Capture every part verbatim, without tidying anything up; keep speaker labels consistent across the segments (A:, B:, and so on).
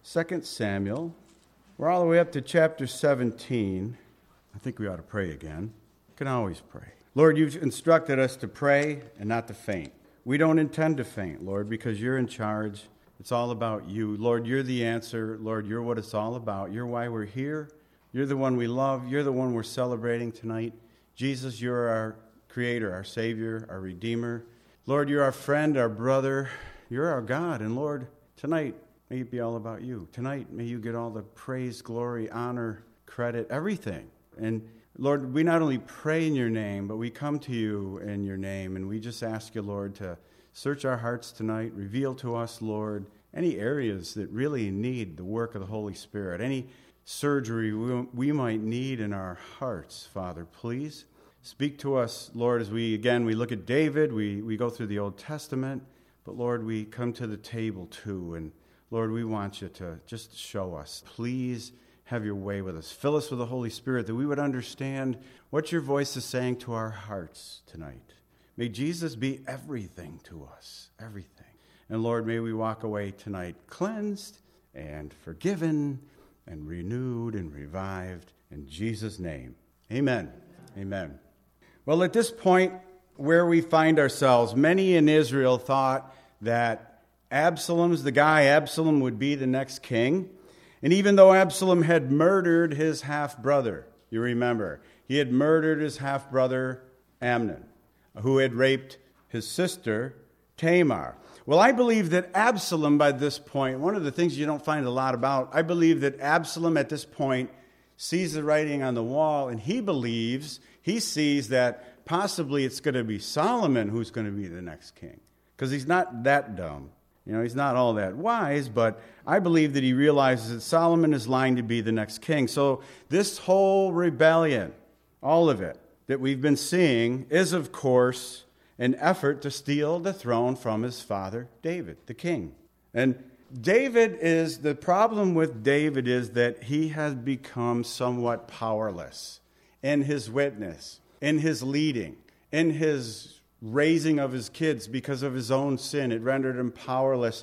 A: Second Samuel. We're all the way up to chapter seventeen. I think we ought to pray again. You can always pray. Lord, you've instructed us to pray and not to faint. We don't intend to faint, Lord, because you're in charge. It's all about you. Lord, you're the answer. Lord, you're what it's all about. You're why we're here. You're the one we love. You're the one we're celebrating tonight. Jesus, you're our Creator, our Savior, our Redeemer. Lord, you're our friend, our brother. You're our God. And Lord, tonight, may it be all about you. Tonight, may you get all the praise, glory, honor, credit, everything. And Lord, we not only pray in your name, but we come to you in your name. And we just ask you, Lord, to search our hearts tonight. Reveal to us, Lord, any areas that really need the work of the Holy Spirit. Any surgery we, we might need in our hearts, Father, please. Speak to us, Lord, as we, again, we look at David. We, we go through the Old Testament. But, Lord, we come to the table, too. And, Lord, we want you to just show us. Please have your way with us. Fill us with the Holy Spirit that we would understand what your voice is saying to our hearts tonight. May Jesus be everything to us, everything. And Lord, may we walk away tonight cleansed and forgiven and renewed and revived. In Jesus' name, amen. Amen. Well, at this point where we find ourselves, many in Israel thought that Absalom's the guy, Absalom would be the next king. And even though Absalom had murdered his half-brother, you remember, he had murdered his half-brother Amnon, who had raped his sister Tamar. Well, I believe that Absalom by this point, one of the things you don't find a lot about, I believe that Absalom at this point sees the writing on the wall, and he believes, he sees that possibly it's going to be Solomon who's going to be the next king, because he's not that dumb. You know, he's not all that wise, but I believe that he realizes that Solomon is lying to be the next king. So this whole rebellion, all of it that we've been seeing, is, of course, an effort to steal the throne from his father, David, the king. And David is, the problem with David is that he has become somewhat powerless in his witness, in his leading, in his raising of his kids because of his own sin. It rendered him powerless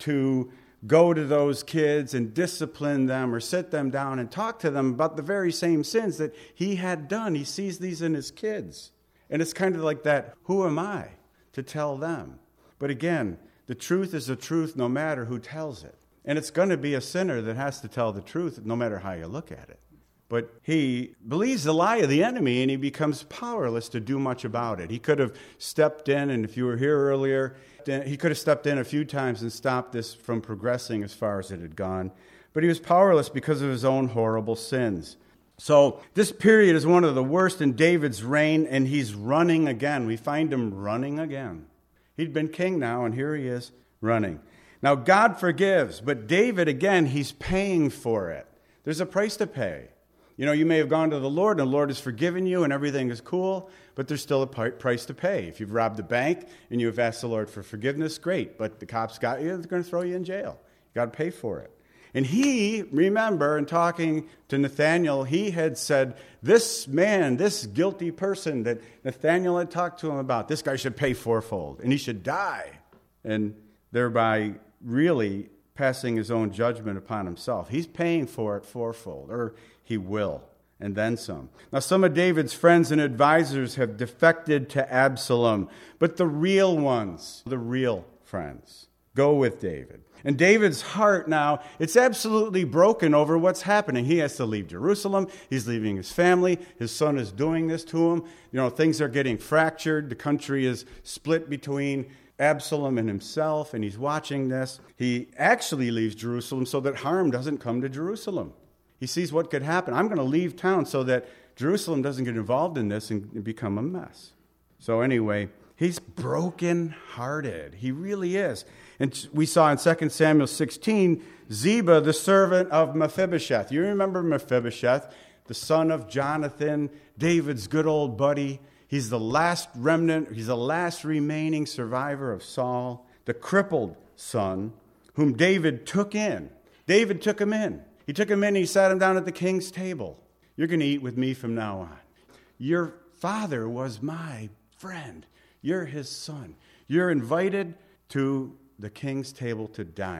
A: to go to those kids and discipline them or sit them down and talk to them about the very same sins that he had done. He sees these in his kids. And it's kind of like that, who am I to tell them? But again, the truth is the truth no matter who tells it. And it's going to be a sinner that has to tell the truth no matter how you look at it. But he believes the lie of the enemy, and he becomes powerless to do much about it. He could have stepped in, and if you were here earlier, he could have stepped in a few times and stopped this from progressing as far as it had gone. But he was powerless because of his own horrible sins. So this period is one of the worst in David's reign, and he's running again. We find him running again. He'd been king now, and here he is running. Now, God forgives, but David, again, he's paying for it. There's a price to pay. You know, you may have gone to the Lord, and the Lord has forgiven you, and everything is cool, but there's still a price to pay. If you've robbed a bank and you have asked the Lord for forgiveness, great, but the cops got you, they're going to throw you in jail. You got to pay for it. And he, remember, in talking to Nathanael, he had said, this man, this guilty person that Nathanael had talked to him about, this guy should pay fourfold, and he should die, and thereby really passing his own judgment upon himself. He's paying for it fourfold, or he will, and then some. Now, some of David's friends and advisors have defected to Absalom, but the real ones, the real friends, go with David. And David's heart now, it's absolutely broken over what's happening. He has to leave Jerusalem. He's leaving his family. His son is doing this to him. You know, things are getting fractured. The country is split between Absalom and himself, and he's watching this. He actually leaves Jerusalem so that harm doesn't come to Jerusalem. He sees what could happen. I'm going to leave town so that Jerusalem doesn't get involved in this and become a mess. So anyway, he's broken-hearted. He really is. And we saw in Second Samuel sixteen, Ziba, the servant of Mephibosheth. You remember Mephibosheth, the son of Jonathan, David's good old buddy. He's the last remnant, he's the last remaining survivor of Saul, the crippled son, whom David took in. David took him in. He took him in and he sat him down at the king's table. You're going to eat with me from now on. Your father was my friend. You're his son. You're invited to the king's table to dine.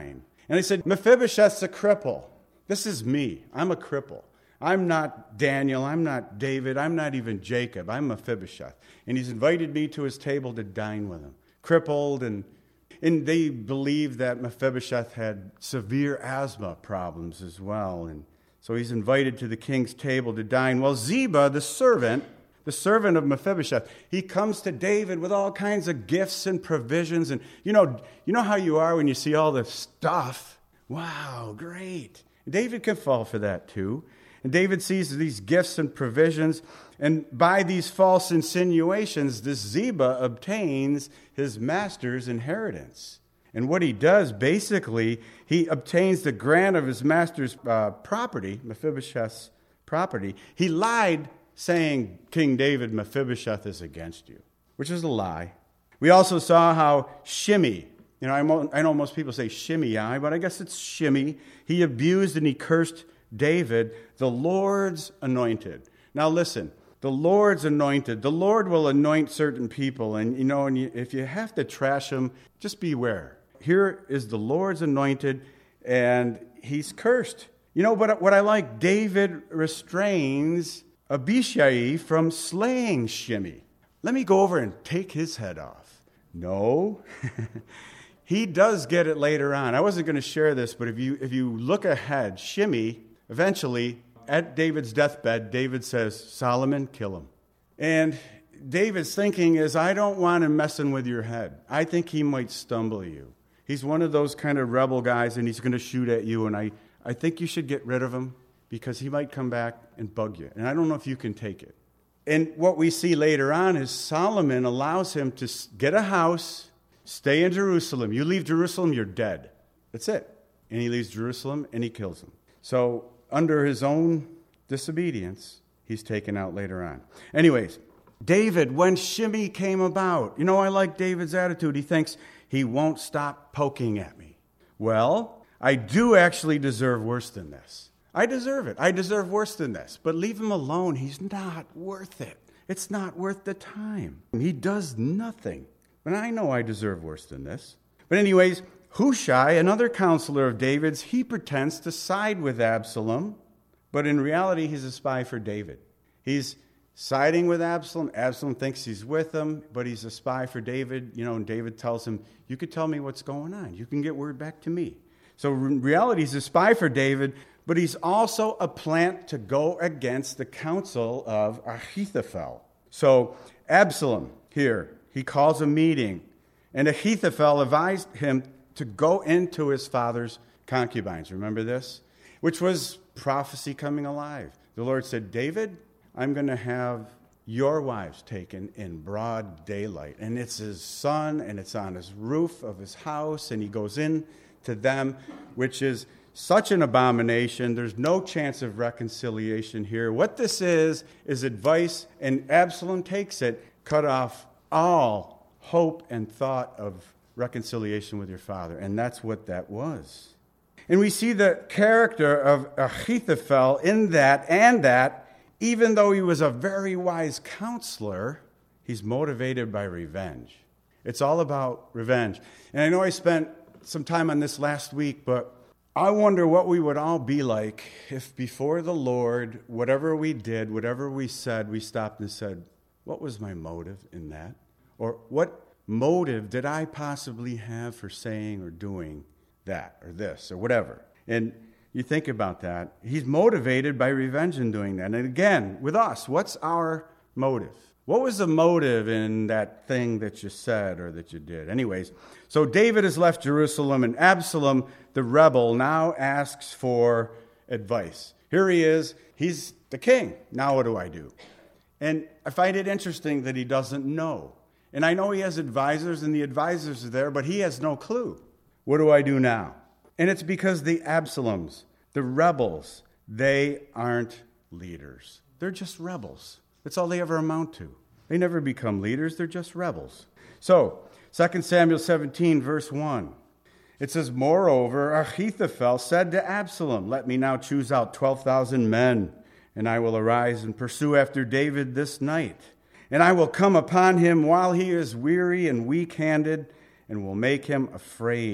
A: And he said, Mephibosheth's a cripple. This is me. I'm a cripple. I'm not Daniel. I'm not David. I'm not even Jacob. I'm Mephibosheth. And he's invited me to his table to dine with him. Crippled, and, and they believed that Mephibosheth had severe asthma problems as well. And so he's invited to the king's table to dine. Well, Ziba, the servant, the servant of Mephibosheth, he comes to David with all kinds of gifts and provisions. And you know, you know how you are when you see all this stuff? Wow, great. David can fall for that too. And David sees these gifts and provisions, and by these false insinuations, this Ziba obtains his master's inheritance. And what he does, basically, he obtains the grant of his master's uh, property, Mephibosheth's property. He lied, saying, King David, Mephibosheth is against you, which is a lie. We also saw how Shimei, you know, I know most people say Shimei, but I guess it's Shimei. He abused and he cursed David, the Lord's anointed. Now listen, the Lord's anointed. The Lord will anoint certain people, and you know, and you, if you have to trash them, just beware. Here is the Lord's anointed, and he's cursed. You know, but what I like, David restrains Abishai from slaying Shimei. Let me go over and take his head off. No. He does get it later on. I wasn't going to share this, but if you if you look ahead, Shimei, eventually, at David's deathbed, David says, Solomon, kill him. And David's thinking is, I don't want him messing with your head. I think he might stumble you. He's one of those kind of rebel guys, and he's going to shoot at you, and I, I think you should get rid of him because he might come back and bug you. And I don't know if you can take it. And what we see later on is Solomon allows him to get a house, stay in Jerusalem. You leave Jerusalem, you're dead. That's it. And he leaves Jerusalem, and he kills him. So under his own disobedience, he's taken out later on. Anyways, David, when Shimei came about, you know, I like David's attitude. He thinks he won't stop poking at me. Well, I do actually deserve worse than this. I deserve it. I deserve worse than this. But leave him alone. He's not worth it. It's not worth the time. He does nothing. And I know I deserve worse than this. But anyways, Hushai, another counselor of David's, he pretends to side with Absalom, but in reality, he's a spy for David. He's siding with Absalom. Absalom thinks he's with him, but he's a spy for David. You know, and David tells him, you could tell me what's going on. You can get word back to me. So in reality, he's a spy for David, but he's also a plant to go against the counsel of Ahithophel. So Absalom here, he calls a meeting, and Ahithophel advised him to go into his father's concubines. Remember this? Which was prophecy coming alive. The Lord said, David, I'm going to have your wives taken in broad daylight. And it's his son, and it's on his roof of his house, and he goes in to them, which is such an abomination. There's no chance of reconciliation here. What this is, is advice, and Absalom takes it, cut off all hope and thought of reconciliation with your father. And that's what that was. And we see the character of Ahithophel in that, and that, even though he was a very wise counselor, he's motivated by revenge. It's all about revenge. And I know I spent some time on this last week, but I wonder what we would all be like if before the Lord, whatever we did, whatever we said, we stopped and said, what was my motive in that? Or what motive did I possibly have for saying or doing that or this or whatever? And you think about that. He's motivated by revenge in doing that. And again, with us, what's our motive? What was the motive in that thing that you said or that you did? Anyways, so David has left Jerusalem, and Absalom, the rebel, now asks for advice. Here he is. He's the king. Now what do I do? And I find it interesting that he doesn't know. And I know he has advisors, and the advisors are there, but he has no clue. What do I do now? And it's because the Absaloms, the rebels, they aren't leaders. They're just rebels. That's all they ever amount to. They never become leaders. They're just rebels. So, Second Samuel seventeen, verse one. It says, Moreover, Ahithophel said to Absalom, Let me now choose out twelve thousand men, and I will arise and pursue after David this night. And I will come upon him while he is weary and weak-handed, and will make him afraid.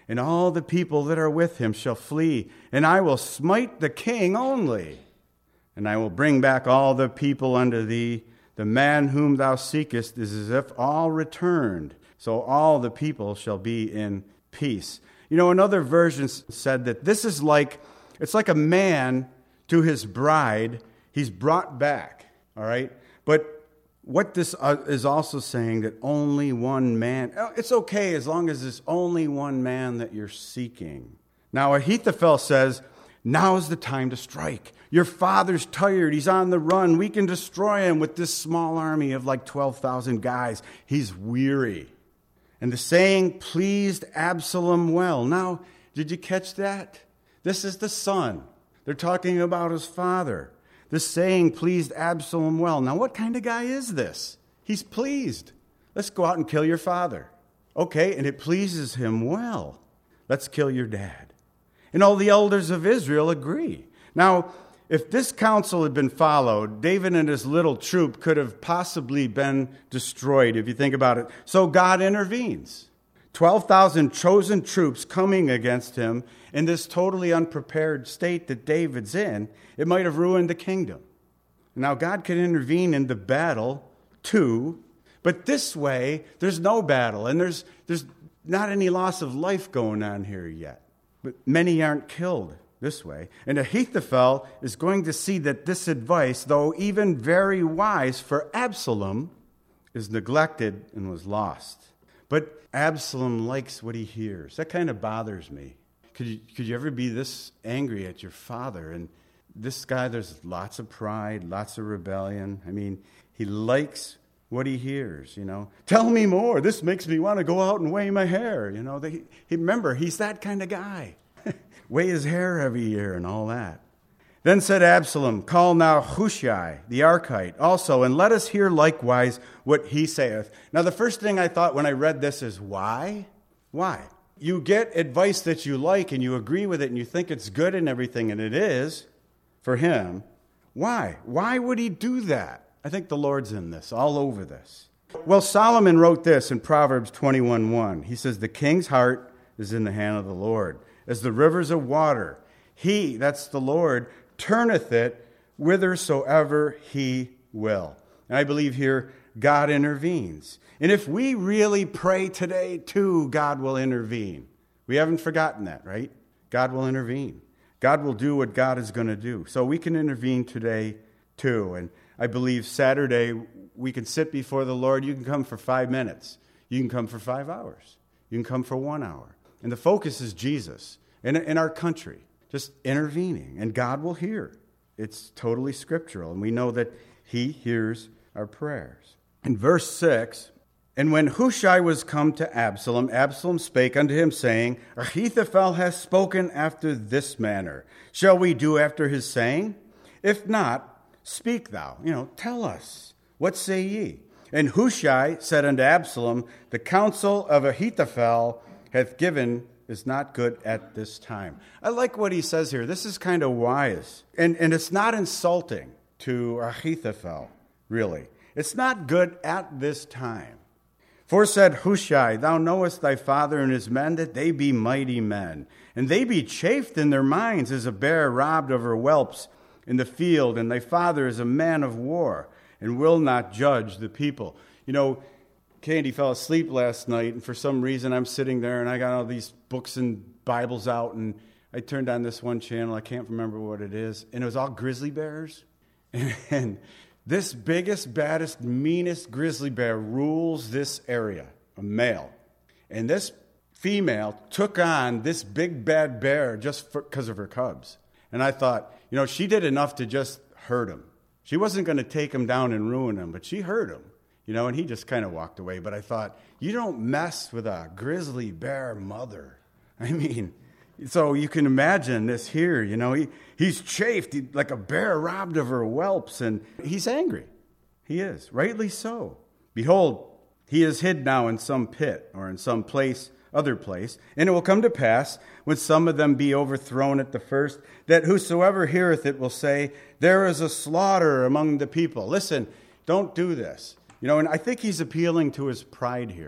A: and all the people that are with him shall flee, and I will smite the king only. And I will bring back all the people unto thee. The man whom thou seekest is as if all returned, so all the people shall be in peace. You know, another version said that this is like, it's like a man to his bride, he's brought back, all right? But what this is also saying that only one man, it's okay as long as there's only one man that you're seeking. Now, Ahithophel says, now's the time to strike. Your father's tired. He's on the run. We can destroy him with this small army of like twelve thousand guys. He's weary. And the saying pleased Absalom well. Now, did you catch that? This is the son. They're talking about his father. The saying pleased Absalom well. Now, what kind of guy is this? He's pleased. Let's go out and kill your father. Okay, and it pleases him well. Let's kill your dad. And all the elders of Israel agree. Now, if this counsel had been followed, David and his little troop could have possibly been destroyed, if you think about it. So God intervenes. twelve thousand chosen troops coming against him in this totally unprepared state that David's in, it might have ruined the kingdom. Now, God could intervene in the battle, too, but this way, there's no battle, and there's, there's not any loss of life going on here yet. But many aren't killed this way. And Ahithophel is going to see that this advice, though even very wise for Absalom, is neglected and was lost. But Absalom likes what he hears. That kind of bothers me. Could you, could you ever be this angry at your father? And this guy, there's lots of pride, lots of rebellion. I mean, he likes what he hears, you know. Tell me more. This makes me want to go out and weigh my hair. You know, they, he, remember, he's that kind of guy. Weigh his hair every year and all that. Then said Absalom, call now Hushai, the Archite, also, and let us hear likewise what he saith. Now, the first thing I thought when I read this is, why? Why? You get advice that you like and you agree with it and you think it's good and everything, and it is for him. Why? Why would he do that? I think the Lord's in this, all over this. Well, Solomon wrote this in Proverbs twenty-one one. He says, the king's heart is in the hand of the Lord, as the rivers of water. He, that's the Lord, turneth it whithersoever he will. And I believe here, God intervenes. And if we really pray today, too, God will intervene. We haven't forgotten that, right? God will intervene. God will do what God is going to do. So we can intervene today, too. And I believe Saturday, we can sit before the Lord. You can come for five minutes. You can come for five hours. You can come for one hour. And the focus is Jesus in, in our country, just intervening. And God will hear. It's totally scriptural. And we know that he hears our prayers. In verse six, and when Hushai was come to Absalom, Absalom spake unto him, saying, Ahithophel hath spoken after this manner. Shall we do after his saying? If not, speak thou. You know, tell us. What say ye? And Hushai said unto Absalom, the counsel of Ahithophel hath given is not good at this time. I like what he says here. This is kind of wise. And, and it's not insulting to Ahithophel, really. It's not good at this time. For said Hushai, thou knowest thy father and his men, that they be mighty men. And they be chafed in their minds as a bear robbed of her whelps in the field. And thy father is a man of war, and will not judge the people. You know, Candy fell asleep last night, and for some reason I'm sitting there, and I got all these books and Bibles out, and I turned on this one channel. I can't remember what it is, and it was all grizzly bears. And, and this biggest, baddest, meanest grizzly bear rules this area, a male. And this female took on this big, bad bear just because of her cubs. And I thought, you know, she did enough to just hurt him. She wasn't going to take him down and ruin him, but she hurt him. You know, and he just kind of walked away. But I thought, you don't mess with a grizzly bear mother. I mean, so you can imagine this here. You know, he, he's chafed he, like a bear robbed of her whelps. And he's angry. He is, rightly so. Behold, he is hid now in some pit or in some place, other place. And it will come to pass, when some of them be overthrown at the first, that whosoever heareth it will say, there is a slaughter among the people. Listen, don't do this. You know, and I think he's appealing to his pride here.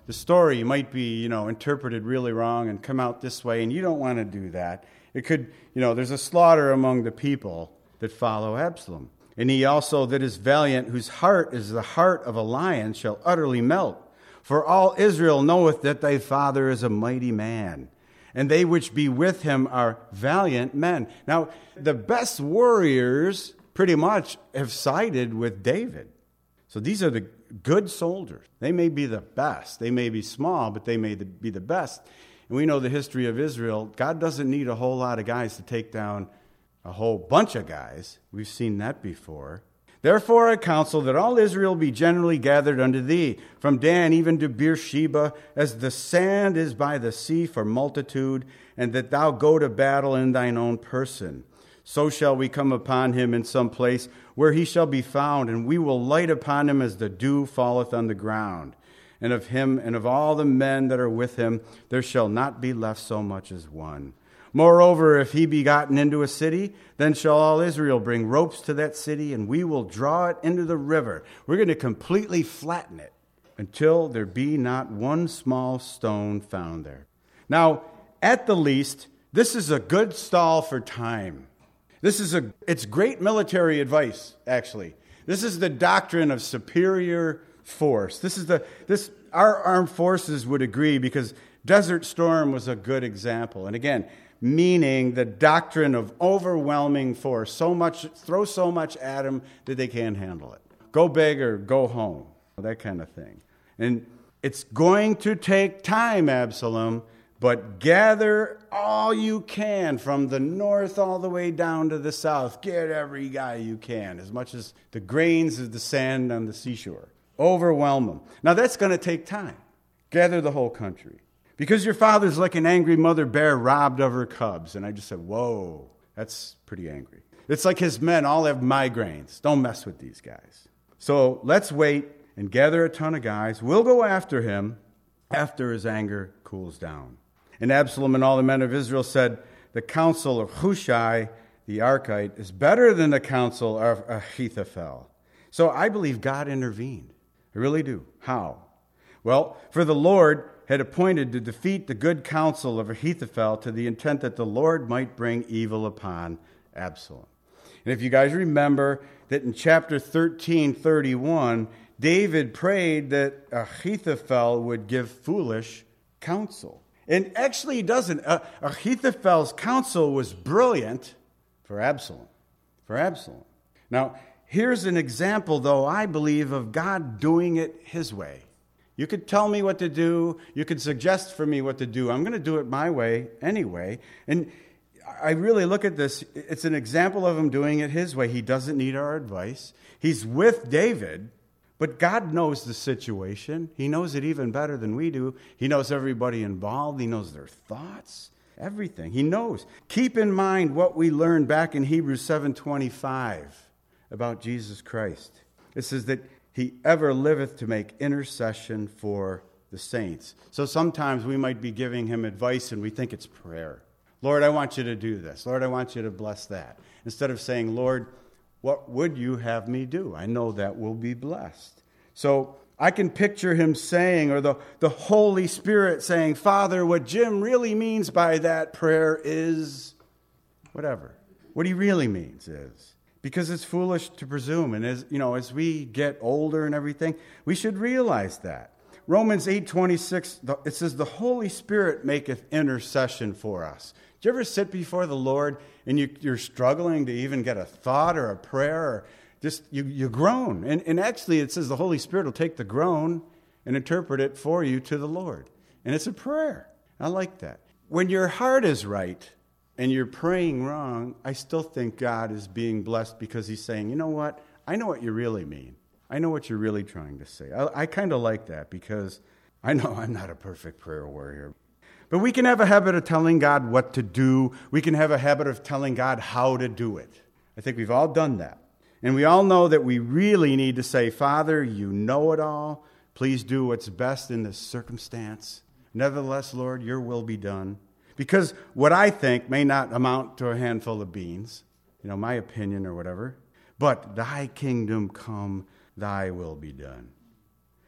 A: the story might be, you know, interpreted really wrong and come out this way, and you don't want to do that. It could, you know, there's a slaughter among the people that follow Absalom. And he also that is valiant, whose heart is the heart of a lion, shall utterly melt. For all Israel knoweth that thy father is a mighty man, and they which be with him are valiant men. Now, the best warriors pretty much have sided with David. So these are the good soldiers. They may be the best. They may be small, but they may be the best. And we know the history of Israel. God doesn't need a whole lot of guys to take down a whole bunch of guys. We've seen that before. Therefore I counsel that all Israel be generally gathered unto thee, from Dan even to Beersheba, as the sand is by the sea for multitude, and that thou go to battle in thine own person. So shall we come upon him in some place where he shall be found, and we will light upon him as the dew falleth on the ground. And of him and of all the men that are with him there shall not be left so much as one. Moreover, if he be gotten into a city, then shall all Israel bring ropes to that city, and we will draw it into the river. We're going to completely flatten it until there be not one small stone found there. Now, at the least, this is a good stall for time. This is a, it's great military advice, actually. This is the doctrine of superior force. This is the, this, our armed forces would agree, because Desert Storm was a good example. And again, meaning the doctrine of overwhelming force. So much, throw so much at them that they can't handle it. Go big or go home, that kind of thing. And it's going to take time, Absalom, but gather all you can from the north all the way down to the south. Get every guy you can, as much as the grains of the sand on the seashore. Overwhelm them. Now that's going to take time. Gather the whole country. Because your father's like an angry mother bear robbed of her cubs. And I just said, whoa, that's pretty angry. It's like his men all have migraines. Don't mess with these guys. So let's wait and gather a ton of guys. We'll go after him after his anger cools down. And Absalom and all the men of Israel said, the counsel of Hushai the Archite is better than the counsel of Ahithophel. So I believe God intervened. I really do. How? Well, for the Lord had appointed to defeat the good counsel of Ahithophel to the intent that the Lord might bring evil upon Absalom. And if you guys remember that in chapter thirteen thirty-one, David prayed that Ahithophel would give foolish counsel. And actually he doesn't. Uh, Ahithophel's counsel was brilliant for Absalom. For Absalom. Now, here's an example, though, I believe, of God doing it his way. You could tell me what to do. You could suggest for me what to do. I'm going to do it my way anyway. And I really look at this. It's an example of him doing it his way. He doesn't need our advice. He's with David, but God knows the situation. He knows it even better than we do. He knows everybody involved. He knows their thoughts, everything. He knows. Keep in mind what we learned back in Hebrews seven twenty-five about Jesus Christ. It says that he ever liveth to make intercession for the saints. So sometimes we might be giving him advice and we think it's prayer. Lord, I want you to do this. Lord, I want you to bless that. Instead of saying, Lord, what would you have me do? I know that will be blessed. So I can picture him saying, or the, the Holy Spirit saying, Father, what Jim really means by that prayer is whatever. What he really means is, because it's foolish to presume. And as you know, as we get older and everything, we should realize that. Romans eight twenty-six, it says, the Holy Spirit maketh intercession for us. Do you ever sit before the Lord and you, you're struggling to even get a thought or a prayer, or just you, you groan? And, and actually it says the Holy Spirit will take the groan and interpret it for you to the Lord. And it's a prayer. I like that. When your heart is right, and you're praying wrong, I still think God is being blessed, because he's saying, you know what? I know what you really mean. I know what you're really trying to say. I, I kind of like that, because I know I'm not a perfect prayer warrior. But we can have a habit of telling God what to do. We can have a habit of telling God how to do it. I think we've all done that. And we all know that we really need to say, Father, you know it all. Please do what's best in this circumstance. Nevertheless, Lord, your will be done. Because what I think may not amount to a handful of beans, you know, my opinion or whatever, but thy kingdom come, thy will be done.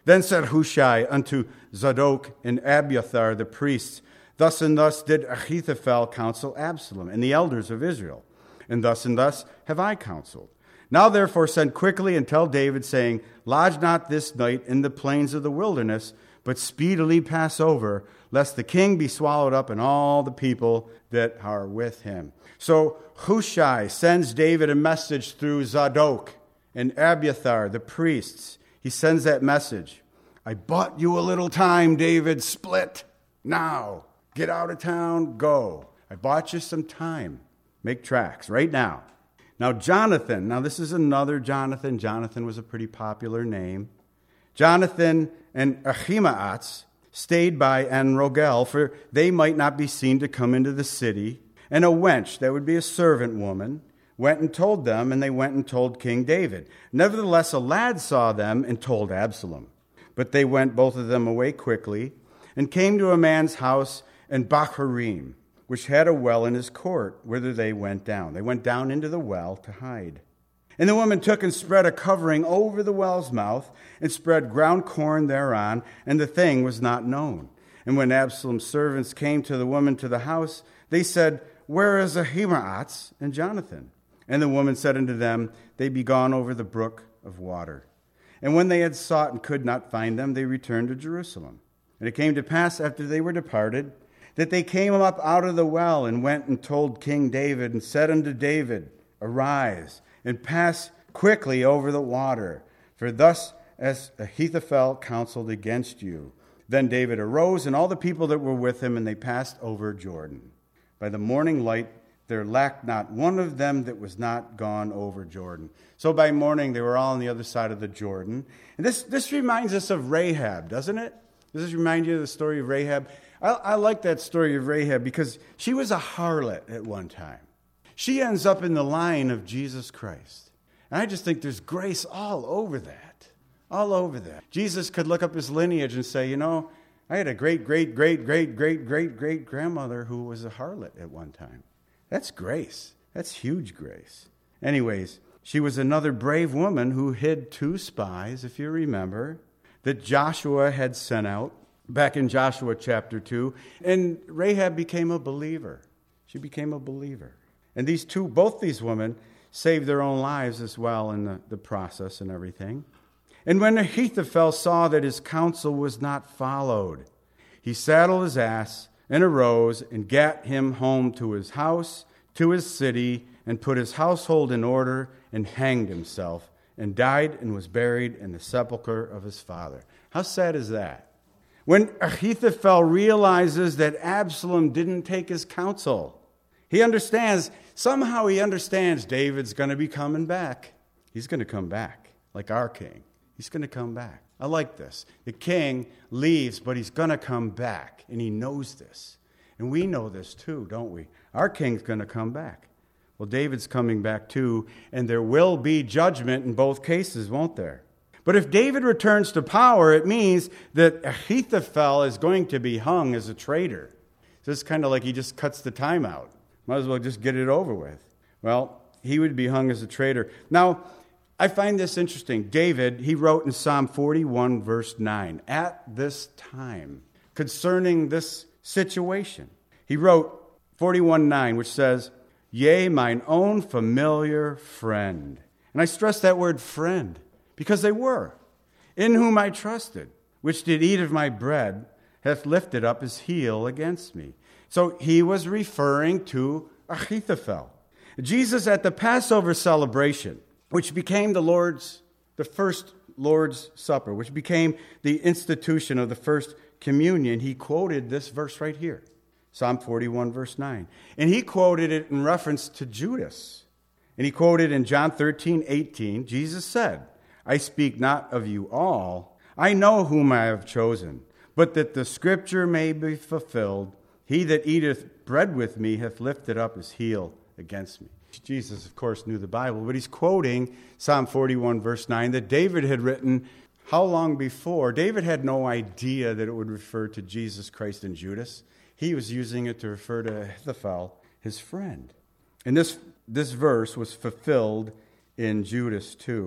A: Then said Hushai unto Zadok and Abiathar the priests, Thus and thus did Ahithophel counsel Absalom and the elders of Israel, and thus and thus have I counseled. Now therefore send quickly and tell David, saying, Lodge not this night in the plains of the wilderness, but speedily pass over, lest the king be swallowed up and all the people that are with him. So Hushai sends David a message through Zadok and Abiathar, the priests. He sends that message. I bought you a little time, David. Split now. Get out of town. Go. I bought you some time. Make tracks right now. Now Jonathan, now this is another Jonathan. Jonathan was a pretty popular name. Jonathan and Ahimaaz stayed by En-Rogel, for they might not be seen to come into the city. And a wench, that would be a servant woman, went and told them, and they went and told King David. Nevertheless, a lad saw them and told Absalom. But they went, both of them, away quickly, and came to a man's house in Bahurim, which had a well in his court, whither they went down. They went down into the well to hide. And the woman took and spread a covering over the well's mouth, and spread ground corn thereon, and the thing was not known. And when Absalom's servants came to the woman to the house, they said, Where is Ahimaaz and Jonathan? And the woman said unto them, They be gone over the brook of water. And when they had sought and could not find them, they returned to Jerusalem. And it came to pass, after they were departed, that they came up out of the well, and went and told King David, and said unto David, Arise, and pass quickly over the water, for thus as Ahithophel counseled against you. Then David arose, and all the people that were with him, and they passed over Jordan. By the morning light, there lacked not one of them that was not gone over Jordan. So by morning, they were all on the other side of the Jordan. And this, this reminds us of Rahab, doesn't it? Does this remind you of the story of Rahab? I, I like that story of Rahab because she was a harlot at one time. She ends up in the line of Jesus Christ. And I just think there's grace all over that. All over that. Jesus could look up his lineage and say, you know, I had a great, great, great, great, great, great, great grandmother who was a harlot at one time. That's grace. That's huge grace. Anyways, she was another brave woman who hid two spies, if you remember, that Joshua had sent out back in Joshua chapter two. And Rahab became a believer. She became a believer. And these two, both these women, saved their own lives as well in the, the process and everything. And when Ahithophel saw that his counsel was not followed, he saddled his ass and arose and gat him home to his house, to his city, and put his household in order, and hanged himself, and died and was buried in the sepulchre of his father. How sad is that? When Ahithophel realizes that Absalom didn't take his counsel, he understands, somehow he understands David's going to be coming back. He's going to come back, like our king. He's going to come back. I like this. The king leaves, but he's going to come back, and he knows this. And we know this too, don't we? Our king's going to come back. Well, David's coming back too, and there will be judgment in both cases, won't there? But if David returns to power, it means that Ahithophel is going to be hung as a traitor. So it's kind of like he just cuts the time out. Might as well just get it over with. Well, he would be hung as a traitor. Now, I find this interesting. David, he wrote in Psalm forty-one, verse nine, at this time, concerning this situation. He wrote forty-one nine, which says, Yea, mine own familiar friend. And I stress that word friend, because they were. In whom I trusted, which did eat of my bread, hath lifted up his heel against me. So he was referring to Ahithophel. Jesus at the Passover celebration, which became the Lord's, the first Lord's Supper, which became the institution of the first communion, he quoted this verse right here, Psalm forty-one, verse nine. And he quoted it in reference to Judas. And he quoted in John thirteen, eighteen, Jesus said, I speak not of you all, I know whom I have chosen, but that the scripture may be fulfilled, he that eateth bread with me hath lifted up his heel against me. Jesus, of course, knew the Bible, but he's quoting Psalm forty-one, verse nine, that David had written how long before? David had no idea that it would refer to Jesus Christ and Judas. He was using it to refer to Ahithophel, his friend. And this, this verse was fulfilled in Judas too.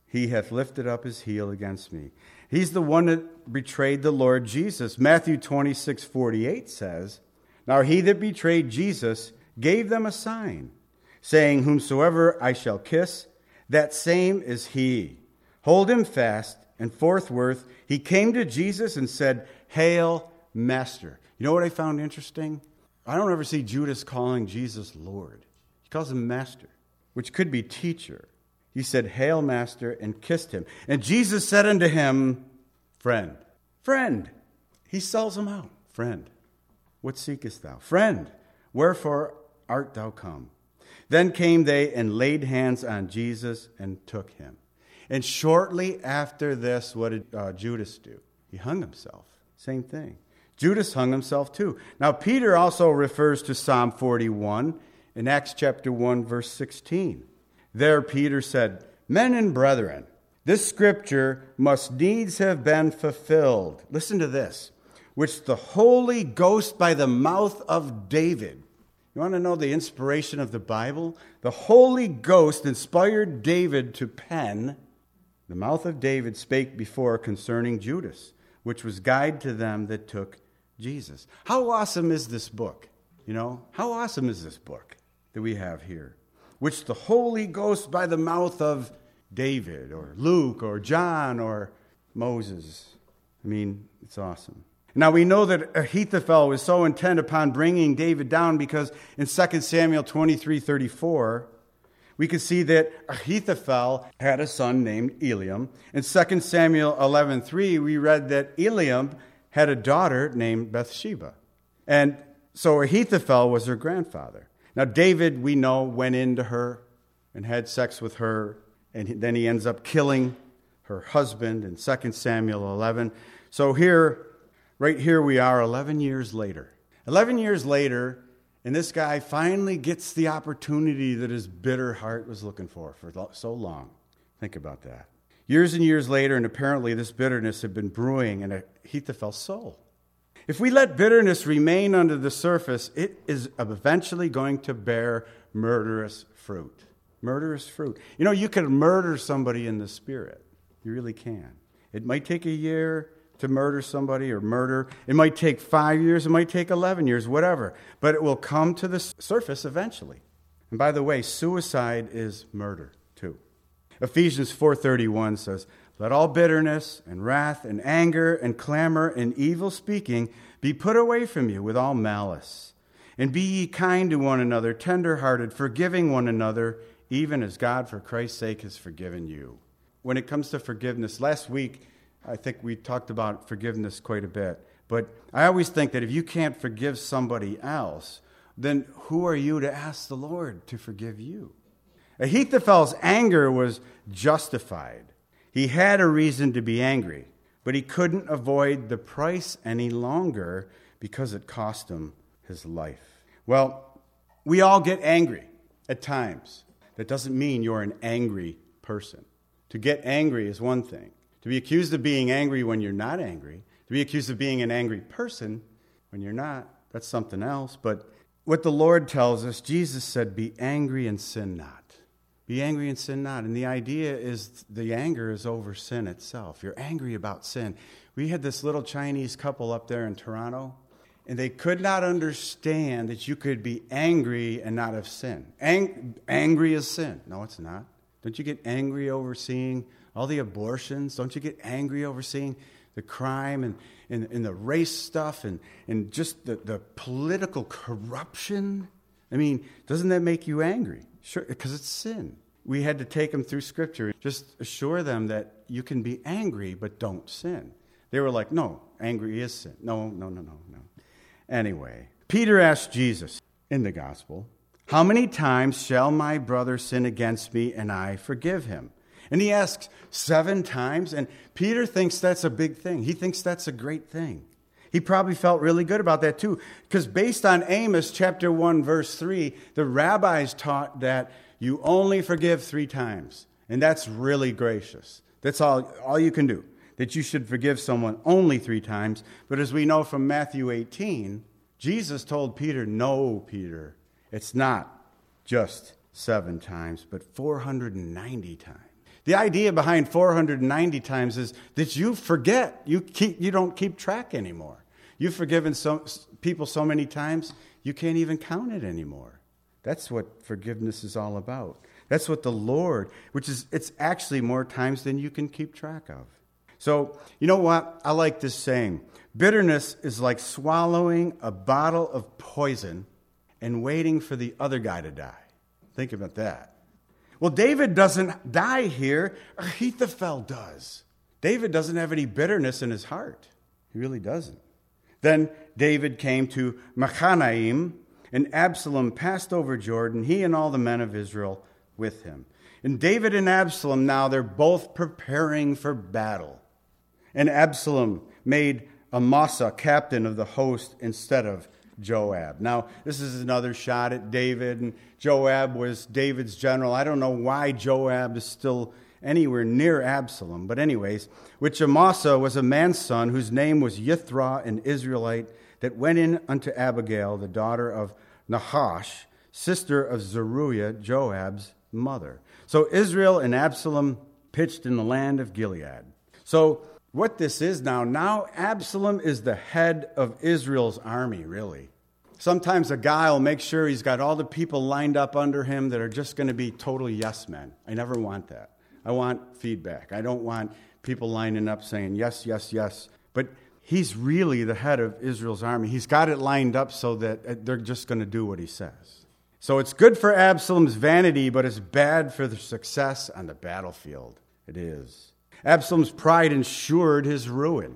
A: he hath lifted up his heel against me. He's the one that betrayed the Lord Jesus. Matthew twenty-six forty-eight says, Now he that betrayed Jesus gave them a sign, saying, Whomsoever I shall kiss, that same is he. Hold him fast. And forthwith he came to Jesus and said, Hail, Master. You know what I found interesting? I don't ever see Judas calling Jesus Lord. He calls him Master, which could be teacher. He said, Hail, Master, and kissed him. And Jesus said unto him, Friend. Friend. He sells him out. Friend. What seekest thou? Friend. Wherefore art thou come? Then came they and laid hands on Jesus and took him. And shortly after this, what did uh, Judas do? He hung himself. Same thing. Judas hung himself too. Now, Peter also refers to Psalm forty-one in Acts chapter one, verse sixteen. There Peter said, Men and brethren, this scripture must needs have been fulfilled. Listen to this. Which the Holy Ghost by the mouth of David. You want to know the inspiration of the Bible? The Holy Ghost inspired David to pen, The mouth of David spake before concerning Judas, which was guide to them that took Jesus. How awesome is this book? You know, how awesome is this book that we have here? Which the Holy Ghost by the mouth of David or Luke or John or Moses. I mean, it's awesome. Now we know that Ahithophel was so intent upon bringing David down because in Second Samuel twenty-three thirty-four, we can see that Ahithophel had a son named Eliam. In Second Samuel eleven three, we read that Eliam had a daughter named Bathsheba. And so Ahithophel was her grandfather. Now David, we know, went into her and had sex with her, and then he ends up killing her husband in Second Samuel eleven. So here, right here we are eleven years later. eleven years later, and this guy finally gets the opportunity that his bitter heart was looking for for so long. Think about that. Years and years later, and apparently this bitterness had been brewing in Ahithophel's soul. If we let bitterness remain under the surface, it is eventually going to bear murderous fruit. Murderous fruit. You know, you can murder somebody in the spirit. You really can. It might take a year to murder somebody or murder. It might take five years. It might take eleven years, whatever. But it will come to the surface eventually. And by the way, suicide is murder too. Ephesians four thirty-one says, Let all bitterness and wrath and anger and clamor and evil speaking be put away from you with all malice. And be ye kind to one another, tender-hearted, forgiving one another, even as God for Christ's sake has forgiven you. When it comes to forgiveness, last week, I think we talked about forgiveness quite a bit. But I always think that if you can't forgive somebody else, then who are you to ask the Lord to forgive you? Ahithophel's anger was justified. He had a reason to be angry, but he couldn't avoid the price any longer because it cost him his life. Well, we all get angry at times. That doesn't mean you're an angry person. To get angry is one thing. To be accused of being angry when you're not angry, to be accused of being an angry person when you're not, that's something else. But what the Lord tells us, Jesus said, be angry and sin not. Be angry and sin not. And the idea is the anger is over sin itself. You're angry about sin. We had this little Chinese couple up there in Toronto, and they could not understand that you could be angry and not have sin. Ang- angry is sin. No, it's not. Don't you get angry over seeing all the abortions? Don't you get angry over seeing the crime and, and, and the race stuff and, and just the, the political corruption? I mean, doesn't that make you angry? Sure, because it's sin. We had to take them through Scripture. Just assure them that you can be angry, but don't sin. They were like, no, angry is sin. No, no, no, no, no. Anyway, Peter asked Jesus in the gospel, how many times shall my brother sin against me and I forgive him? And he asks seven times, and Peter thinks that's a big thing. He thinks that's a great thing. He probably felt really good about that too, because based on Amos chapter one, verse three, the rabbis taught that you only forgive three times, and that's really gracious. That's all, all you can do, that you should forgive someone only three times. But as we know from Matthew eighteen, Jesus told Peter, no, Peter, it's not just seven times, but four hundred ninety times. The idea behind four hundred ninety times is that you forget. You keep, you don't keep track anymore. You've forgiven so, people so many times, you can't even count it anymore. That's what forgiveness is all about. That's what the Lord, which is, it's actually more times than you can keep track of. So, you know what? I like this saying. Bitterness is like swallowing a bottle of poison and waiting for the other guy to die. Think about that. Well, David doesn't die here. Ahithophel does. David doesn't have any bitterness in his heart. He really doesn't. Then David came to Mahanaim, and Absalom passed over Jordan, he and all the men of Israel with him. And David and Absalom now, they're both preparing for battle. And Absalom made Amasa captain of the host instead of Joab. Now, this is another shot at David, and Joab was David's general. I don't know why Joab is still anywhere near Absalom, but anyways, which Amasa was a man's son whose name was Yithra, an Israelite, that went in unto Abigail, the daughter of Nahash, sister of Zeruiah, Joab's mother. So Israel and Absalom pitched in the land of Gilead. So what this is now, now Absalom is the head of Israel's army, really. Sometimes a guy will make sure he's got all the people lined up under him that are just going to be total yes men. I never want that. I want feedback. I don't want people lining up saying yes, yes, yes. But he's really the head of Israel's army. He's got it lined up so that they're just going to do what he says. So it's good for Absalom's vanity, but it's bad for the success on the battlefield. It is. Absalom's pride ensured his ruin.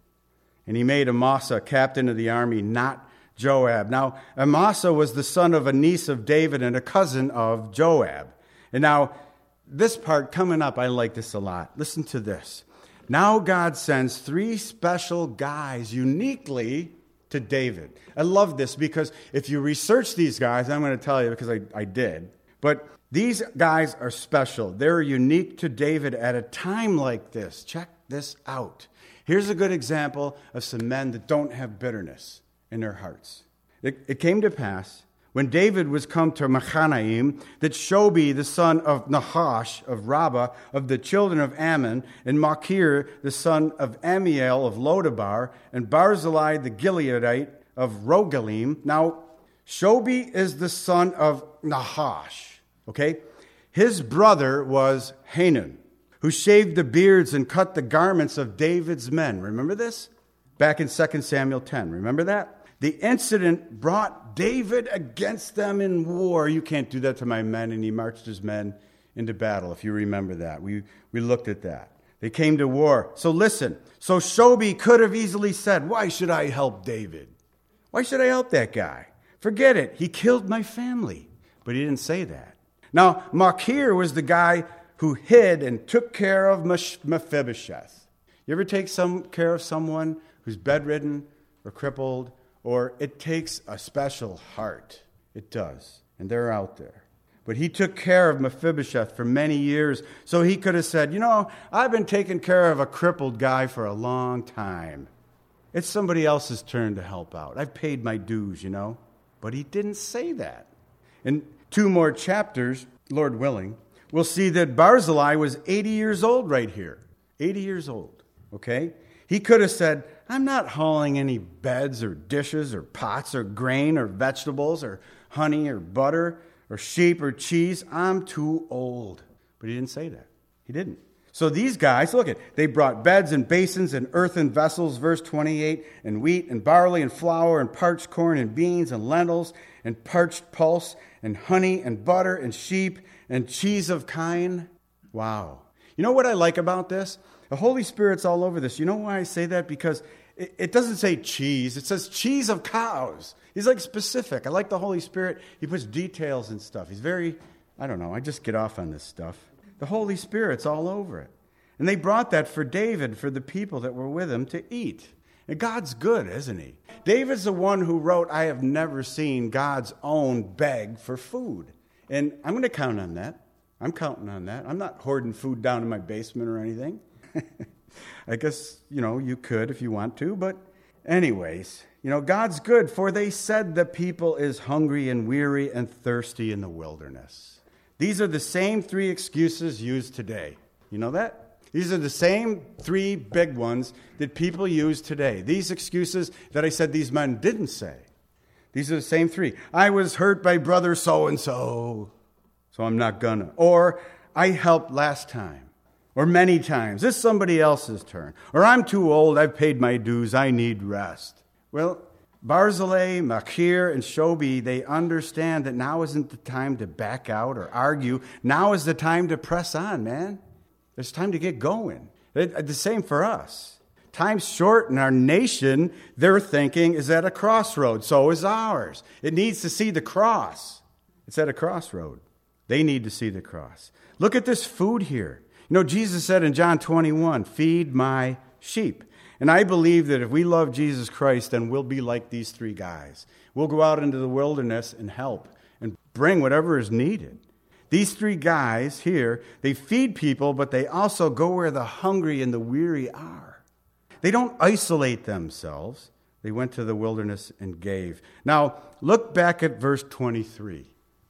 A: And he made Amasa captain of the army, not Joab. Now, Amasa was the son of a niece of David and a cousin of Joab. And now, this part coming up, I like this a lot. Listen to this. Now God sends three special guys uniquely to David. I love this because if you research these guys, I'm going to tell you because I, I did, but these guys are special. They're unique to David at a time like this. Check this out. Here's a good example of some men that don't have bitterness in their hearts. It, it came to pass when David was come to Mahanaim, that Shobi, the son of Nahash of Rabbah, of the children of Ammon, and Machir, the son of Amiel of Lodabar, and Barzillai the Gileadite of Rogelim. Now, Shobi is the son of Nahash, okay? His brother was Hanan, who shaved the beards and cut the garments of David's men. Remember this? Back in Second Samuel ten. Remember that? The incident brought David against them in war. You can't do that to my men. And he marched his men into battle, if you remember that. We, we looked at that. They came to war. So listen. So Shobi could have easily said, why should I help David? Why should I help that guy? Forget it. He killed my family. But he didn't say that. Now, Machir was the guy who hid and took care of Mephibosheth. You ever take some care of someone who's bedridden or crippled? Or it takes a special heart. It does. And they're out there. But he took care of Mephibosheth for many years. So he could have said, you know, I've been taking care of a crippled guy for a long time. It's somebody else's turn to help out. I've paid my dues, you know. But he didn't say that. In two more chapters, Lord willing, we'll see that Barzillai was eighty years old right here. eighty years old. Okay? He could have said, I'm not hauling any beds or dishes or pots or grain or vegetables or honey or butter or sheep or cheese. I'm too old. But he didn't say that. He didn't. So these guys, look at, they brought beds and basins and earthen vessels, verse twenty-eight, and wheat and barley and flour and parched corn and beans and lentils and parched pulse and honey and butter and sheep and cheese of kine. Wow. You know what I like about this? The Holy Spirit's all over this. You know why I say that? Because it, it doesn't say cheese. It says cheese of cows. He's like specific. I like the Holy Spirit. He puts details and stuff. He's very, I don't know, I just get off on this stuff. The Holy Spirit's all over it. And they brought that for David, for the people that were with him to eat. And God's good, isn't he? David's the one who wrote, I have never seen God's own beg for food. And I'm going to count on that. I'm counting on that. I'm not hoarding food down in my basement or anything. I guess, you know, you could if you want to, but anyways, you know, God's good, for they said the people is hungry and weary and thirsty in the wilderness. These are the same three excuses used today. You know that? These are the same three big ones that people use today. These excuses that I said these men didn't say. These are the same three. I was hurt by brother so-and-so, so I'm not gonna. Or I helped last time. Or many times. This is somebody else's turn. Or I'm too old, I've paid my dues, I need rest. Well, Barzillai, Machir, and Shobi, they understand that now isn't the time to back out or argue. Now is the time to press on, man. It's time to get going. It, the same for us. Time's short in our nation, their thinking is at a crossroad. So is ours. It needs to see the cross. It's at a crossroad. They need to see the cross. Look at this food here. You know, Jesus said in John twenty-one, feed my sheep. And I believe that if we love Jesus Christ, then we'll be like these three guys. We'll go out into the wilderness and help and bring whatever is needed. These three guys here, they feed people, but they also go where the hungry and the weary are. They don't isolate themselves. They went to the wilderness and gave. Now, look back at verse twenty-three.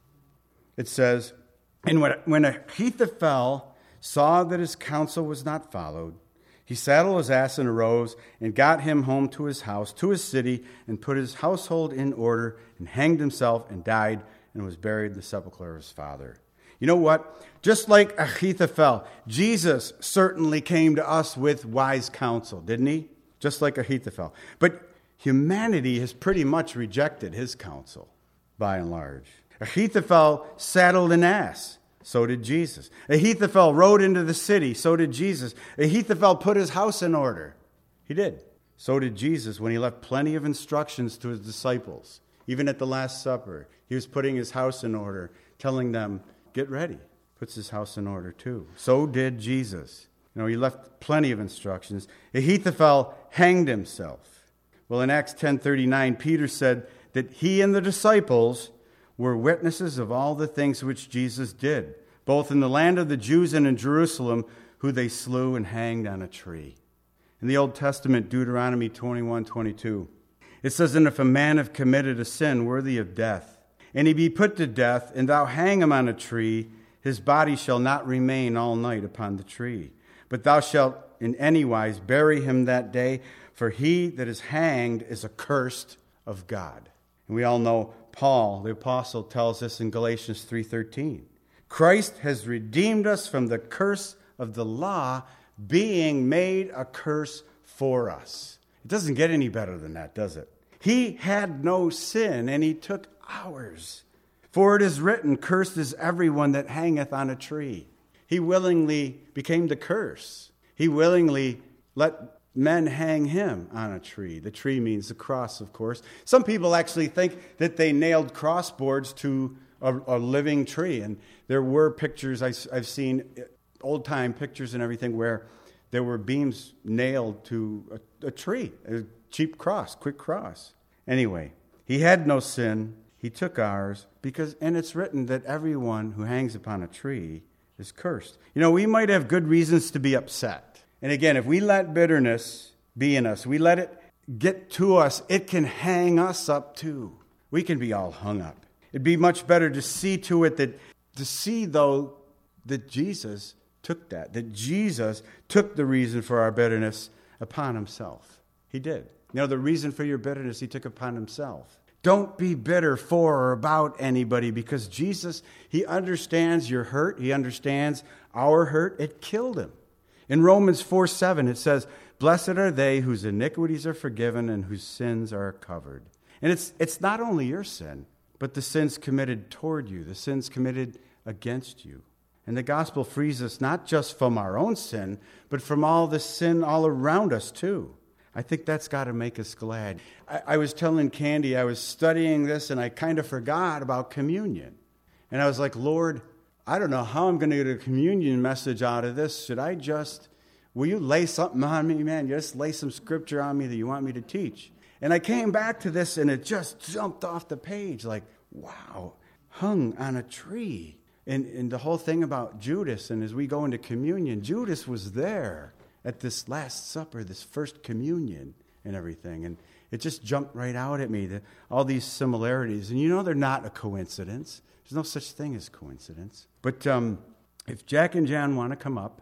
A: It says, and when Ahithophel saw that his counsel was not followed, he saddled his ass and arose and got him home to his house, to his city, and put his household in order and hanged himself and died and was buried in the sepulchre of his father. You know what? Just like Ahithophel, Jesus certainly came to us with wise counsel, didn't he? Just like Ahithophel. But humanity has pretty much rejected his counsel, by and large. Ahithophel saddled an ass. So did Jesus. Ahithophel rode into the city. So did Jesus. Ahithophel put his house in order. He did. So did Jesus when he left plenty of instructions to his disciples. Even at the Last Supper, he was putting his house in order, telling them, get ready. Puts his house in order too. So did Jesus. You know, he left plenty of instructions. Ahithophel hanged himself. Well, in Acts ten thirty-nine, Peter said that he and the disciples were witnesses of all the things which Jesus did, both in the land of the Jews and in Jerusalem, who they slew and hanged on a tree. In the Old Testament, Deuteronomy twenty-one twenty-two, it says, and if a man have committed a sin worthy of death, and he be put to death, and thou hang him on a tree, his body shall not remain all night upon the tree. But thou shalt in any wise bury him that day, for he that is hanged is accursed of God. And we all know Paul, the apostle, tells us in Galatians three thirteen, Christ has redeemed us from the curse of the law, being made a curse for us. It doesn't get any better than that, does it? He had no sin, and he took ours. For it is written, cursed is everyone that hangeth on a tree. He willingly became the curse. He willingly let men hang him on a tree. The tree means the cross, of course. Some people actually think that they nailed crossboards to a, a living tree. And there were pictures, I, I've seen old-time pictures and everything, where there were beams nailed to a, a tree, a cheap cross, quick cross. Anyway, he had no sin. He took ours, because, and it's written that everyone who hangs upon a tree is cursed. You know, we might have good reasons to be upset. And again, if we let bitterness be in us, we let it get to us, it can hang us up too. We can be all hung up. It'd be much better to see to it that, to see though, that Jesus took that, that Jesus took the reason for our bitterness upon himself. He did. You know, the reason for your bitterness, he took upon himself. Don't be bitter for or about anybody, because Jesus, he understands your hurt. He understands our hurt. It killed him. In Romans four seven, it says, blessed are they whose iniquities are forgiven and whose sins are covered. And it's it's not only your sin, but the sins committed toward you, the sins committed against you. And the gospel frees us not just from our own sin, but from all the sin all around us too. I think that's got to make us glad. I, I was telling Candy, I was studying this, and I kind of forgot about communion. And I was like, Lord, I don't know how I'm going to get a communion message out of this. Should I just, will you lay something on me, man? Just lay some scripture on me that you want me to teach. And I came back to this, and it just jumped off the page like, wow, hung on a tree. And, and the whole thing about Judas, and as we go into communion, Judas was there at this Last Supper, this first communion and everything. And it just jumped right out at me, the, all these similarities. And you know they're not a coincidence. There's no such thing as coincidence. But um, if Jack and Jan want to come up,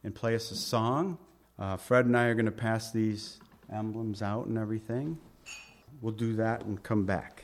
A: and play us a song. Uh, Fred and I are going to pass these emblems out and everything. We'll do that and come back.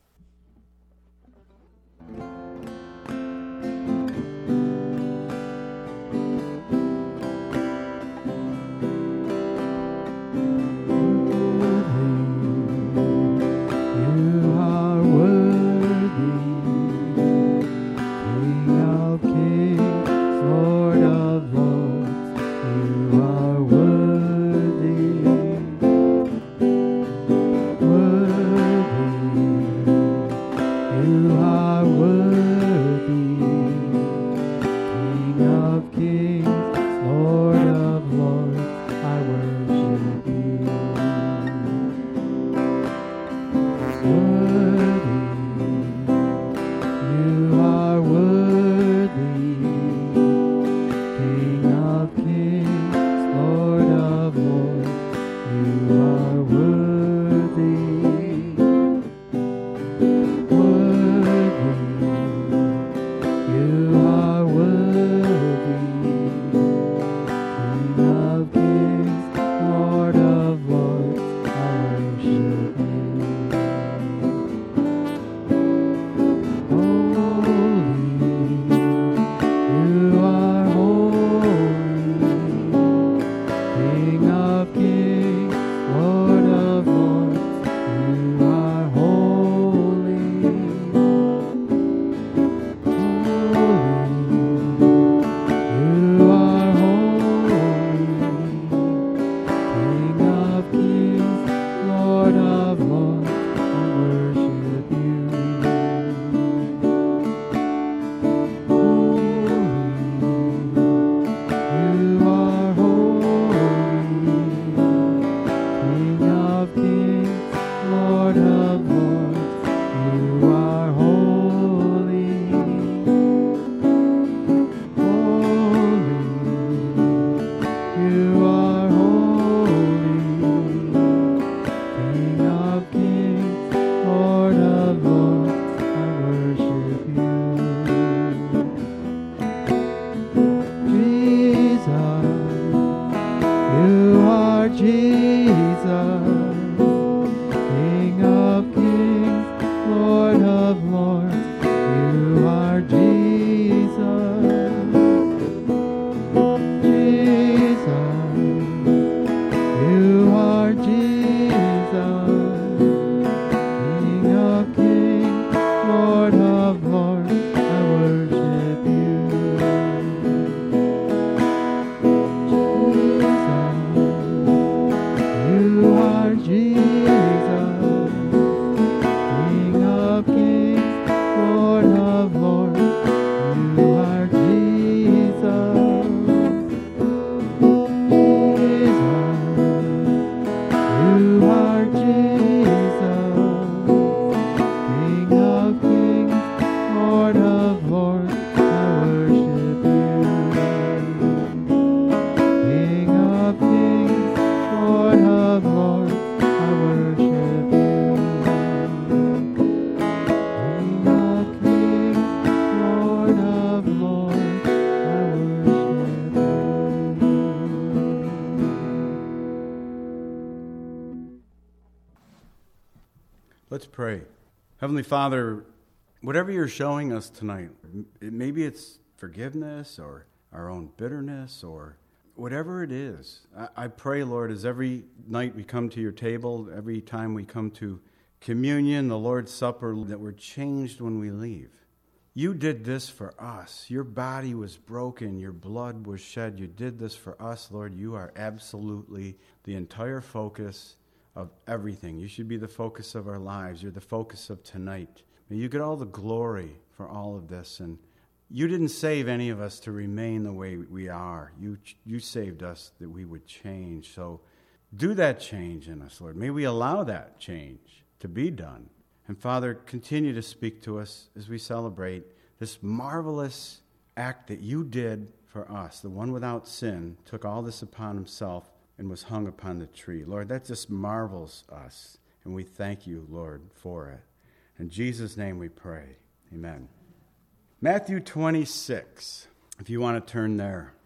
A: Let's pray. Heavenly Father, whatever you're showing us tonight, maybe it's forgiveness or our own bitterness or whatever it is. I pray, Lord, as every night we come to your table, every time we come to communion, the Lord's Supper, that we're changed when we leave. You did this for us. Your body was broken. Your blood was shed. You did this for us, Lord. You are absolutely the entire focus of everything. You should be the focus of our lives. You're the focus of tonight. May you get all the glory for all of this. And you didn't save any of us to remain the way we are. You, you saved us that we would change. So do that change in us, Lord. May we allow that change to be done. And Father, continue to speak to us as we celebrate this marvelous act that you did for us. The one without sin took all this upon himself and was hung upon the tree. Lord, that just marvels us. And we thank you, Lord, for it. In Jesus' name we pray. Amen. Matthew twenty-six, if you want to turn there.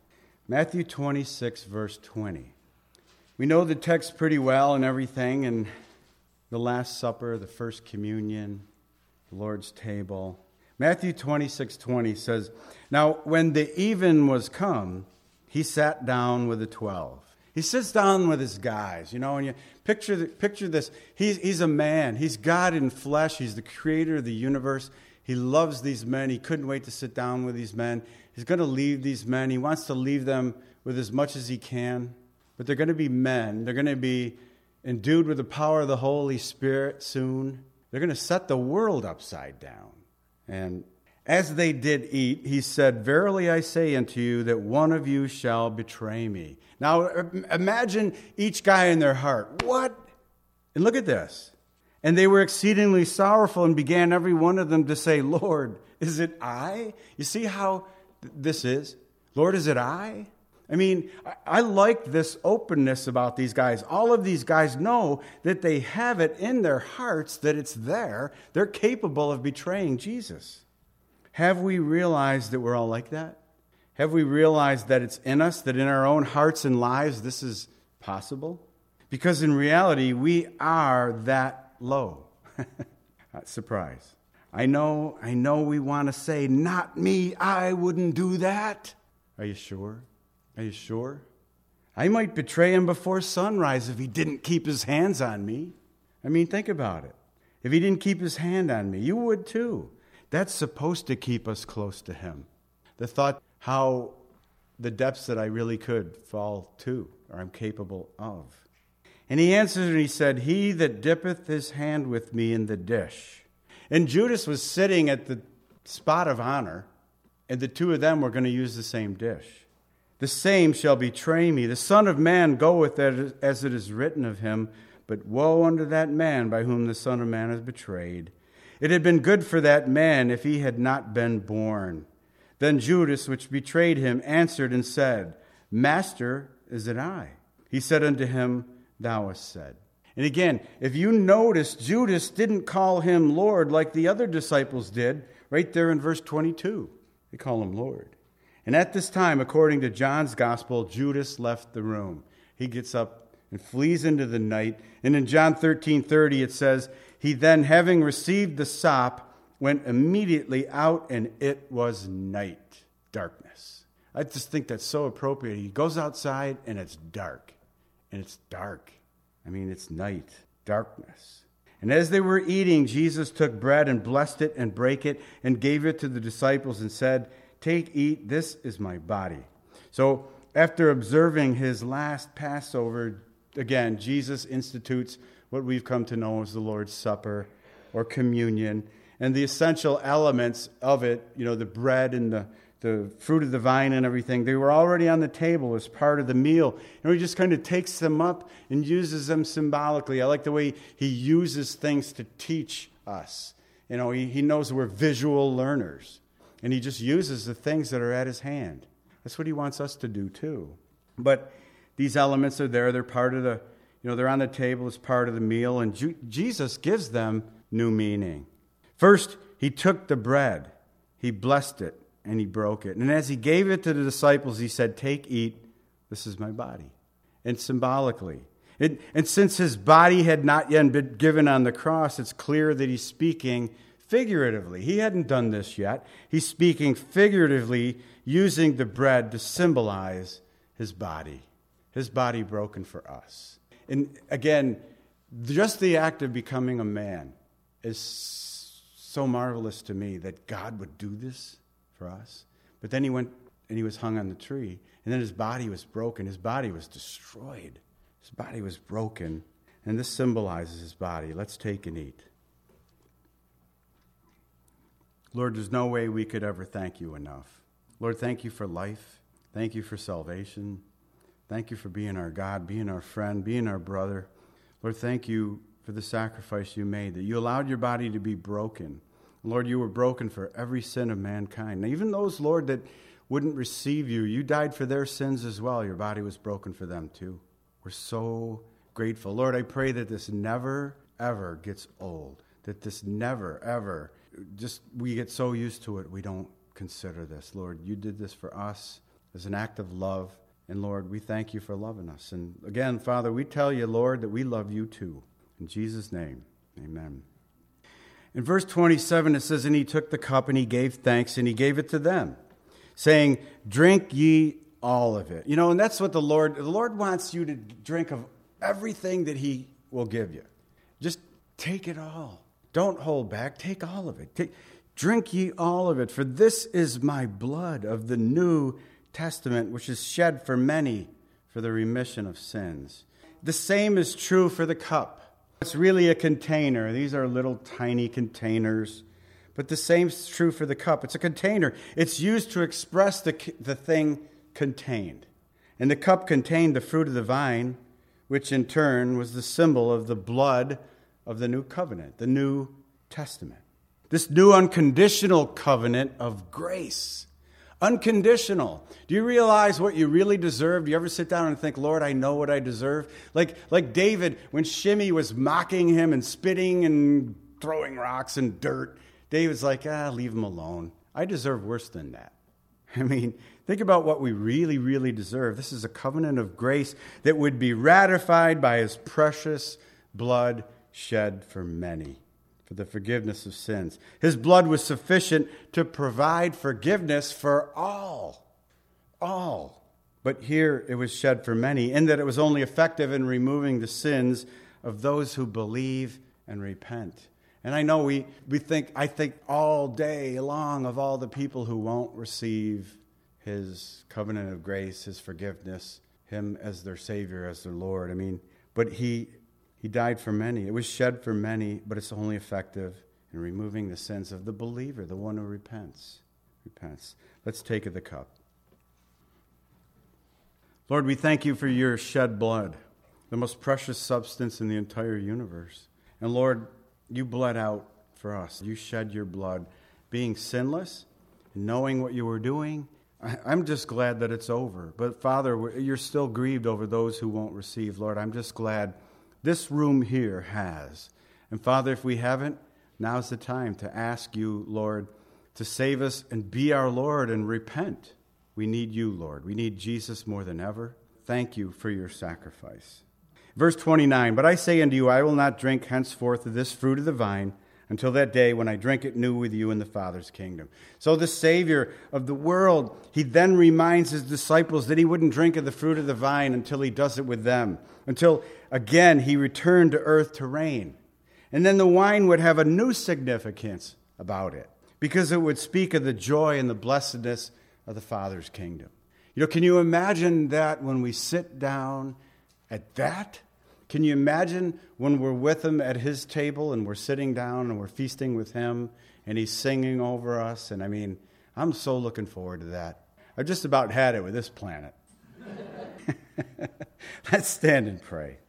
A: Matthew twenty-six, verse twenty. We know the text pretty well and everything, and the Last Supper, the First Communion, the Lord's table. Matthew twenty-six, twenty says, "Now when the even was come, he sat down with the twelve." He sits down with his guys, you know, and you picture the, picture this. He's, he's a man. He's God in flesh. He's the creator of the universe. He loves these men. He couldn't wait to sit down with these men. He's going to leave these men. He wants to leave them with as much as he can. But they're going to be men. They're going to be endued with the power of the Holy Spirit soon. They're going to set the world upside down. And as they did eat, he said, "Verily I say unto you that one of you shall betray me." Now imagine each guy in their heart. What? And look at this. "And they were exceedingly sorrowful and began every one of them to say, Lord, is it I?" You see how th- this is? Lord, is it I? I mean, I, I like this openness about these guys. All of these guys know that they have it in their hearts that it's there. They're capable of betraying Jesus. Have we realized that we're all like that? Have we realized that it's in us, that in our own hearts and lives this is possible? Because in reality, we are that low. Surprise. I know, I know we want to say, "Not me, I wouldn't do that." Are you sure? Are you sure? I might betray him before sunrise if he didn't keep his hands on me. I mean, think about it. If he didn't keep his hand on me, you would too. That's supposed to keep us close to him. The thought how the depths that I really could fall to, or I'm capable of. And he answered and he said, "He that dippeth his hand with me in the dish." And Judas was sitting at the spot of honor, and the two of them were going to use the same dish. "The same shall betray me. The Son of Man goeth as it is written of him, but woe unto that man by whom the Son of Man is betrayed. It had been good for that man if he had not been born." Then Judas, which betrayed him, answered and said, "Master, is it I?" He said unto him, "Thou hast said." And again, if you notice, Judas didn't call him Lord like the other disciples did, right there in verse twenty-two. They call him Lord. And at this time, according to John's gospel, Judas left the room. He gets up and flees into the night. And in John thirteen thirty, it says, "He then, having received the sop, went immediately out, and it was night," darkness. I just think that's so appropriate. He goes outside, and it's dark. And it's dark. I mean, it's night, darkness. "And as they were eating, Jesus took bread and blessed it and brake it and gave it to the disciples and said, 'Take, eat, this is my body.'" So after observing his last Passover, again, Jesus institutes what we've come to know as the Lord's Supper or communion. And the essential elements of it, you know, the bread and the, the fruit of the vine and everything, they were already on the table as part of the meal. And he just kind of takes them up and uses them symbolically. I like the way he uses things to teach us. You know, he, he knows we're visual learners. And he just uses the things that are at his hand. That's what he wants us to do too. But these elements are there. They're part of the, you know, they're on the table as part of the meal. And Ju- Jesus gives them new meaning. First, he took the bread, he blessed it, and he broke it. And as he gave it to the disciples, he said, "Take, eat, this is my body." And symbolically. It, and since his body had not yet been given on the cross, it's clear that he's speaking figuratively. He hadn't done this yet. He's speaking figuratively, using the bread to symbolize his body, his body broken for us. And again, just the act of becoming a man is so marvelous to me that God would do this for us. But then he went and he was hung on the tree. And then his body was broken. His body was destroyed. His body was broken. And this symbolizes his body. Let's take and eat. Lord, there's no way we could ever thank you enough. Lord, thank you for life. Thank you for salvation. Thank you for being our God, being our friend, being our brother. Lord, thank you for the sacrifice you made, that you allowed your body to be broken. Lord, you were broken for every sin of mankind. Now, even those, Lord, that wouldn't receive you, you died for their sins as well. Your body was broken for them too. We're so grateful. Lord, I pray that this never, ever gets old, that this never, ever, just we get so used to it, we don't consider this. Lord, you did this for us. as an act of love. And Lord, we thank you for loving us. And again, Father, we tell you, Lord, that we love you too. In Jesus' name, amen. In verse twenty-seven, it says, and he took the cup and he gave thanks and he gave it to them, saying, drink ye all of it. You know, and that's what the Lord, the Lord wants you to drink of everything that he will give you. Just take it all. Don't hold back. Take all of it. Take, drink ye all of it, for this is my blood of the New Testament, which is shed for many for the remission of sins. The same is true for the cup. It's really a container. These are little tiny containers. But the same is true for the cup. It's a container. It's used to express the, the thing contained. And the cup contained the fruit of the vine, which in turn was the symbol of the blood of the new covenant, the New Testament. This new unconditional covenant of grace. Unconditional. Do you realize what you really deserve? Do you ever sit down and think, Lord, I know what I deserve? Like, like David, when Shimei was mocking him and spitting and throwing rocks and dirt, David's like, ah, leave him alone. I deserve worse than that. I mean, think about what we really, really deserve. This is a covenant of grace that would be ratified by his precious blood shed for many, for the forgiveness of sins. His blood was sufficient to provide forgiveness for all. All. But here it was shed for many, in that it was only effective in removing the sins of those who believe and repent. And I know we, we think, I think all day long of all the people who won't receive his covenant of grace, his forgiveness, him as their Savior, as their Lord. I mean, but he he died for many. It was shed for many, but it's only effective in removing the sins of the believer, the one who repents. Repents. Let's take of the cup. Lord, we thank you for your shed blood, the most precious substance in the entire universe. And Lord, you bled out for us. You shed your blood, being sinless, knowing what you were doing. I'm just glad that it's over. But Father, you're still grieved over those who won't receive. Lord, I'm just glad this room here has. And Father, if we haven't, now's the time to ask you, Lord, to save us and be our Lord and repent. We need you, Lord. We need Jesus more than ever. Thank you for your sacrifice. Verse twenty-nine, but I say unto you, I will not drink henceforth of this fruit of the vine until that day when I drink it new with you in the Father's kingdom. So the Savior of the world, he then reminds his disciples that he wouldn't drink of the fruit of the vine until he does it with them, until again he returned to earth to reign. And then the wine would have a new significance about it, because it would speak of the joy and the blessedness of the Father's kingdom. You know, can you imagine that when we sit down at that? Can you imagine when we're with him at his table and we're sitting down and we're feasting with him and he's singing over us? And I mean, I'm so looking forward to that. I've just about had it with this planet. Let's stand and pray.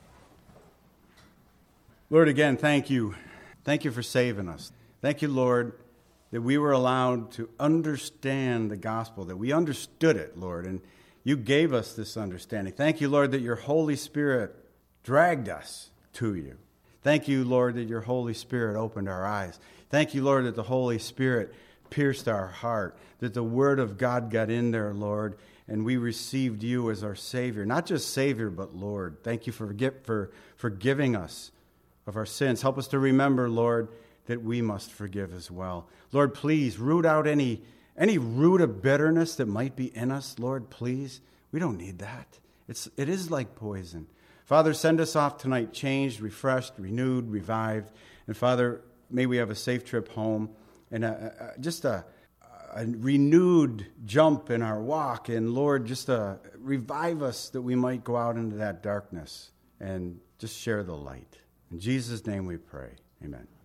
A: Lord, again, thank you. Thank you for saving us. Thank you, Lord, that we were allowed to understand the gospel, that we understood it, Lord, and you gave us this understanding. Thank you, Lord, that your Holy Spirit dragged us to you. Thank you, Lord, that your Holy Spirit opened our eyes. Thank you, Lord, that the Holy Spirit pierced our heart, that the Word of God got in there, Lord, and we received you as our Savior. Not just Savior, but Lord. Thank you for for forgiving us of our sins. Help us to remember, Lord, that we must forgive as well. Lord, please root out any, any root of bitterness that might be in us. Lord, please. We don't need that. It's, it is like poison. Father, send us off tonight changed, refreshed, renewed, revived. And Father, may we have a safe trip home and a, a, just a, a renewed jump in our walk. And Lord, just a, revive us that we might go out into that darkness and just share the light. In Jesus' name we pray. Amen.